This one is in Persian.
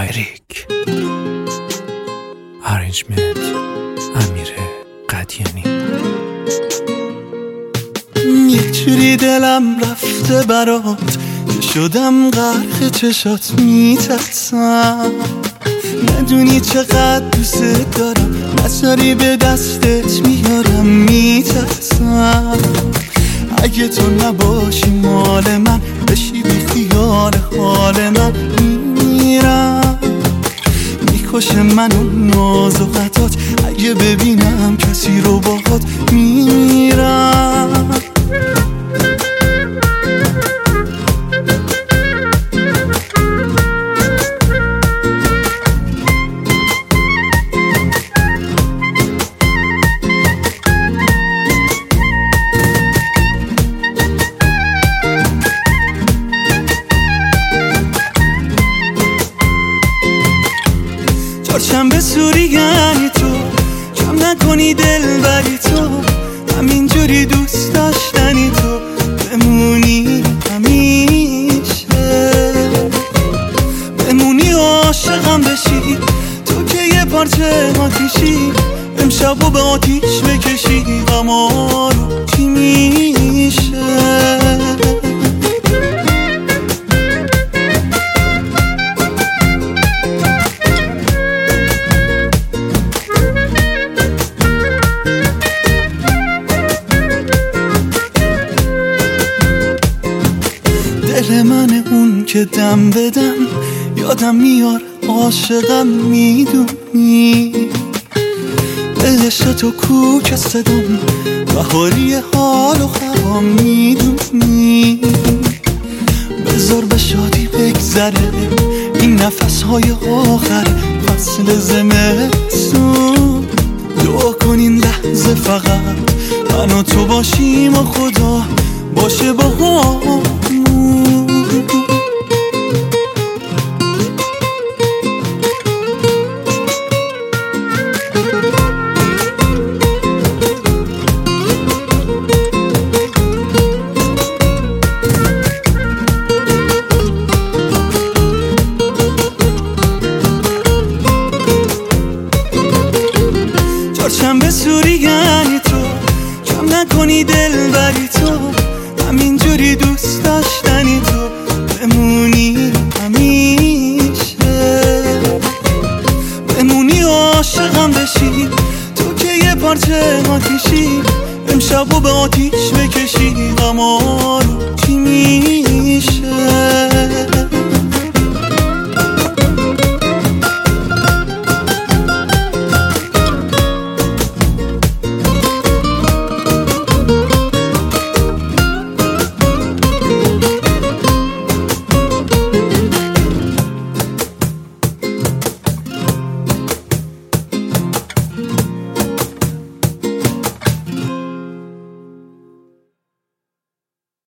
آیریک. ارنجمنت امیر قدیانی. یه جوری دلم رفته برات که شدم غرق چشات میترسم. ندونی چقدر دوست دارم، نذاری به دستت میارم میترسم. اگه تو نباشی مال من، بشی بی خیال حال من، میمیرم. میکشه من اون ناز و خطات، اگه ببینم کسی رو باهات، میمیرم. چهارشنبه سوری یعنی تو، کم نکنی دل بری تو، همینجوری دوست داشتنی تو، بمونی همیشه، بمونی عاشقم بشی تو که یه پارچه آتیشی، امشبو به آتیش بکشی غما رو چی میشه. دل من اون که دم بدم یادم میار، عاشقم میدونی، به عشق تو کوک صدام، بهاری حال و خوام میدونی. بذار به شادی بگذره این نفسهای آخر فصل زمستون، دعا کن این لحظه فقط من و تو باشیم و خدا باشه با هم. چهارشنبه سوری یعنی تو، کم نکنی دل بری تو، همینجوری دوست داشتنی تو، بمونی همیشه، بمونی عاشقم بشی تو که یه پارچه آتیشی، امشبو به آتیش بکشی غما رو چی